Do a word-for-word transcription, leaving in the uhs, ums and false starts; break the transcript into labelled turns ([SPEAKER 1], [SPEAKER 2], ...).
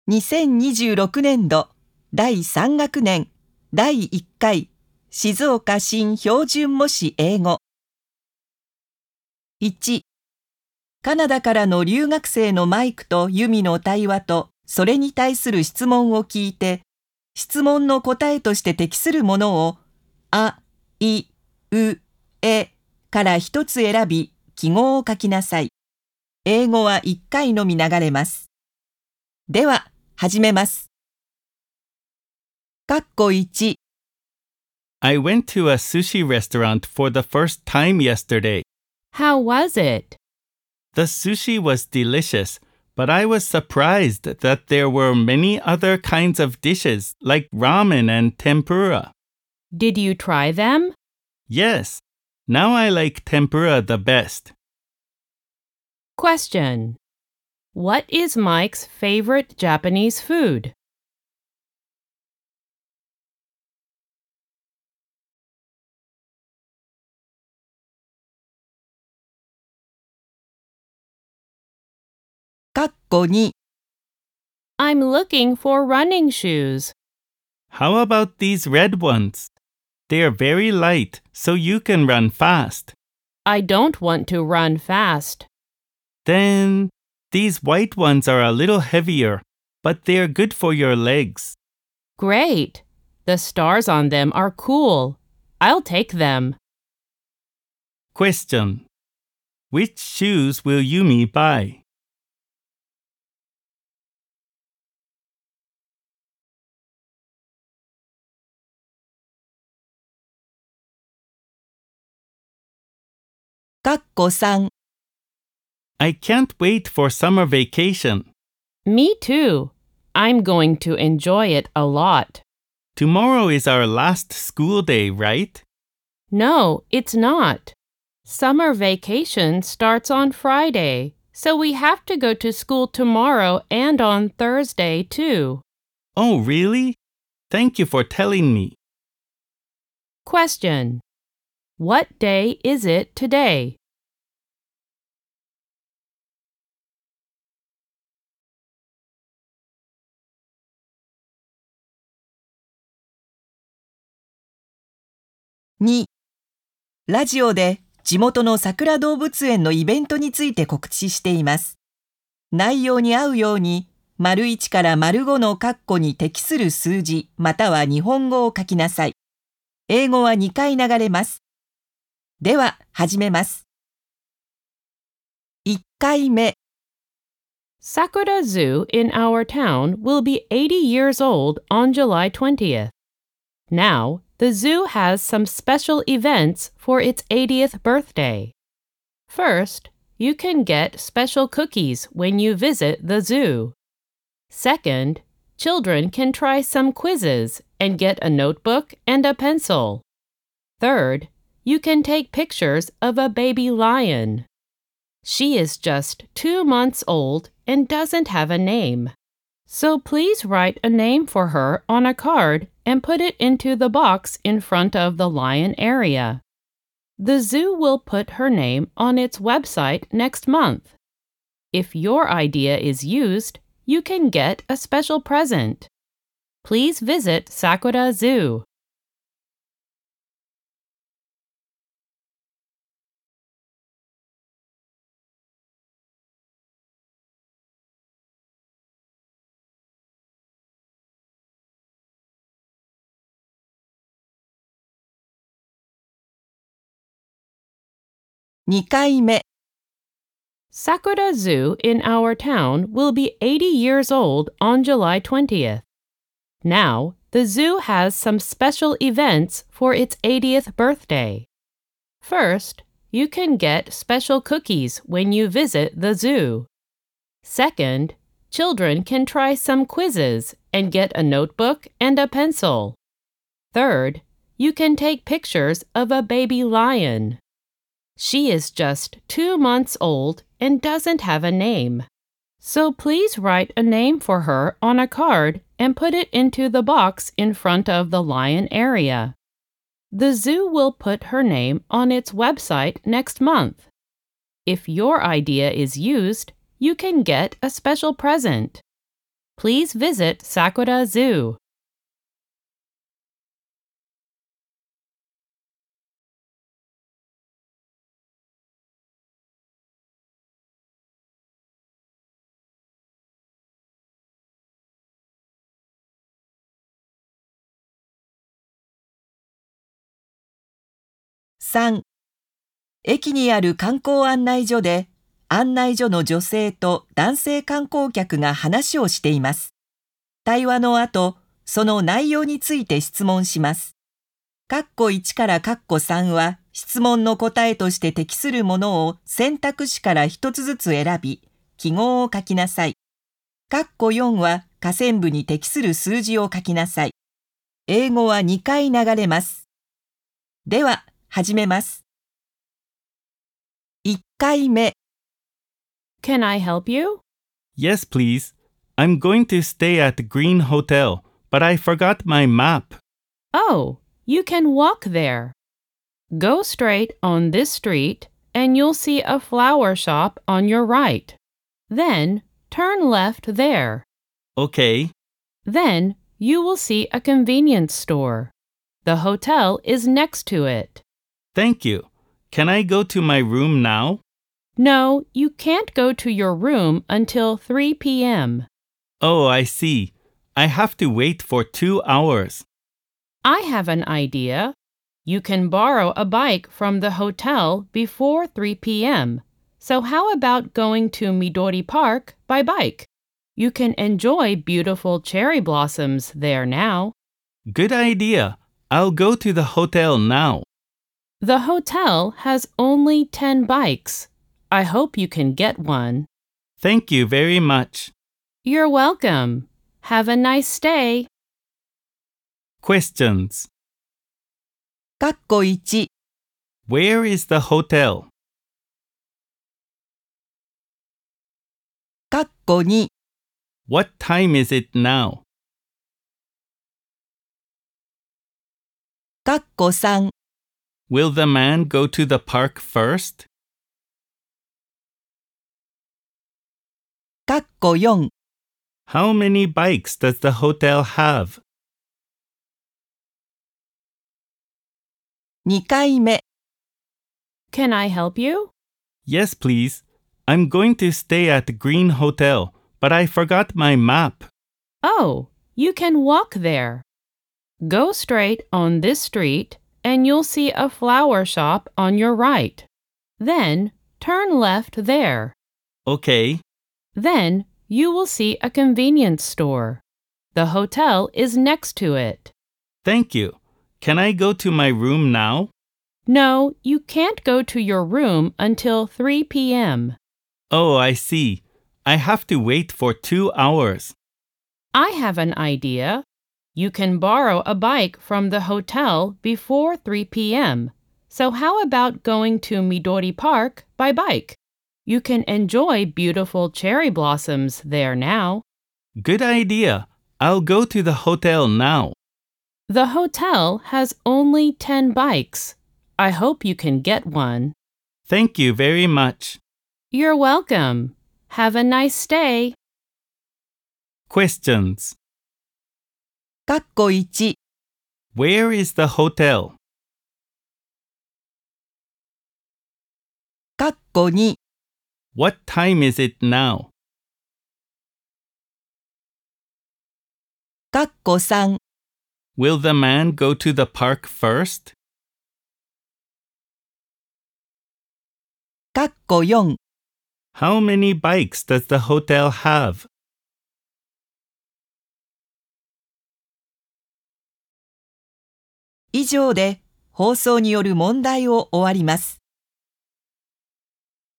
[SPEAKER 1] にせんにじゅうろくねんどだいさん学年だいいっかい静岡新標準模試英語。いち、カナダからの留学生のマイクとユミの対話とそれに対する質問を聞いて、質問の答えとして適するものをあ、い、う、えから一つ選び記号を書きなさい。英語はいっかいのみ流れます。では、始めます。かっこいち
[SPEAKER 2] I went to a sushi restaurant for the first time yesterday.
[SPEAKER 3] How was it?
[SPEAKER 2] The sushi was delicious, but I was surprised that there were many other kinds of dishes like ramen and tempura.
[SPEAKER 3] Did you try them?
[SPEAKER 2] Yes, now I like tempura the best.
[SPEAKER 3] Question. What is Mike's favorite Japanese food?
[SPEAKER 1] かっこに
[SPEAKER 3] I'm looking for running shoes.
[SPEAKER 2] How about these red ones? They are very light, so you can run fast.
[SPEAKER 3] I don't want to run fast.
[SPEAKER 2] Then, these white ones are a little heavier, but they are good for your legs.
[SPEAKER 3] Great. The stars on them are cool. I'll take them.
[SPEAKER 2] Question. Which shoes will Yumi buy?
[SPEAKER 1] かっこさん
[SPEAKER 2] I can't wait for summer vacation.
[SPEAKER 3] Me too. I'm going to enjoy it a lot.
[SPEAKER 2] Tomorrow is our last school day, right?
[SPEAKER 3] No, it's not. Summer vacation starts on Friday, so we have to go to school tomorrow and on Thursday too.
[SPEAKER 2] Oh, really? Thank you for telling me.
[SPEAKER 3] Question. What day is it today?
[SPEAKER 1] に、ラジオで地元の桜動物園のイベントについて告知しています。内容に合うように、丸いちから丸ごの括弧に適する数字または日本語を書きなさい。英語はにかい流れます。では、始めます。いっかいめ
[SPEAKER 3] Sakura Zoo in our town will be eighty years old on July twentieth. Now, the zoo has some special events for its eightieth birthday. First, you can get special cookies when you visit the zoo. Second, children can try some quizzes and get a notebook and a pencil. Third, you can take pictures of a baby lion. She is just two months old and doesn't have a name. So please write a name for her on a card and put it into the box in front of the lion area. The zoo will put her name on its website next month. If your idea is used, you can get a special present. Please visit Sakura Zoo.
[SPEAKER 1] にかいめ
[SPEAKER 3] Sakura Zoo in our town will be eighty years old on July twentieth. Now, the zoo has some special events for its eightieth birthday. First, you can get special cookies when you visit the zoo. Second, children can try some quizzes and get a notebook and a pencil. Third, you can take pictures of a baby lion. She is just two months old and doesn't have a name. So please write a name for her on a card and put it into the box in front of the lion area. The zoo will put her name on its website next month. If your idea is used, you can get a special present. please visit Sakura Zoo.
[SPEAKER 1] さん、駅にある観光案内所で案内所の女性と男性観光客が話をしています。対話の後、その内容について質問します。カッコいちからカッコさんは質問の答えとして適するものを選択肢から一つずつ選び、記号を書きなさい。カッコよんは下線部に適する数字を書きなさい。英語はにかい流れます。では、始めます。いっかいめ。
[SPEAKER 3] Can I help you?
[SPEAKER 2] Yes, please. I'm going to stay at the Green Hotel, but I forgot my map.
[SPEAKER 3] Oh, you can walk there. Go straight on this street and you'll see a flower shop on your right. Then turn left there.
[SPEAKER 2] Okay.
[SPEAKER 3] Then you will see a convenience store. The hotel is next to it.
[SPEAKER 2] Thank you. Can I go to my room now?
[SPEAKER 3] No, you can't go to your room until three p.m.
[SPEAKER 2] Oh, I see. I have to wait for two hours.
[SPEAKER 3] I have an idea. You can borrow a bike from the hotel before three p.m. So how about going to Midori Park by bike? You can enjoy beautiful cherry blossoms there now.
[SPEAKER 2] Good idea. I'll go to the hotel now.
[SPEAKER 3] The hotel has only ten bikes. I hope you can get one.
[SPEAKER 2] Thank you very much.
[SPEAKER 3] You're welcome. Have a nice stay.
[SPEAKER 2] Questions.
[SPEAKER 1] カッコいち、
[SPEAKER 2] Where is the hotel?
[SPEAKER 1] カッコに、
[SPEAKER 2] What time is it now?
[SPEAKER 1] カッコさん、
[SPEAKER 2] Will the man go to the park first?
[SPEAKER 1] カッコよん、
[SPEAKER 2] How many bikes does the hotel have?
[SPEAKER 1] にかいめ。
[SPEAKER 3] Can I help you?
[SPEAKER 2] Yes, please. I'm going to stay at the Green Hotel, but I forgot my map.
[SPEAKER 3] Oh, you can walk there. Go straight on this street and you'll see a flower shop on your right. Then turn left there.
[SPEAKER 2] Okay.
[SPEAKER 3] Then you will see a convenience store. The hotel is next to it.
[SPEAKER 2] Thank you. Can I go to my room now?
[SPEAKER 3] No, you can't go to your room until three p.m.
[SPEAKER 2] Oh, I see. I have to wait for two hours.
[SPEAKER 3] I have an idea. You can borrow a bike from the hotel before three p.m. So how about going to Midori Park by bike? You can enjoy beautiful cherry blossoms there now.
[SPEAKER 2] Good idea. I'll go to the hotel now.
[SPEAKER 3] The hotel has only ten bikes. I hope you can get one.
[SPEAKER 2] Thank you very much.
[SPEAKER 3] You're welcome. Have a nice stay.
[SPEAKER 2] Questions.
[SPEAKER 1] カッコいち、
[SPEAKER 2] Where is the hotel?
[SPEAKER 1] カッコに、
[SPEAKER 2] What time is it now?
[SPEAKER 1] カッコさん、
[SPEAKER 2] Will the man go to the park first?
[SPEAKER 1] カッコよん、
[SPEAKER 2] How many bikes does the hotel have?
[SPEAKER 1] 以上で放送による問題を終わります。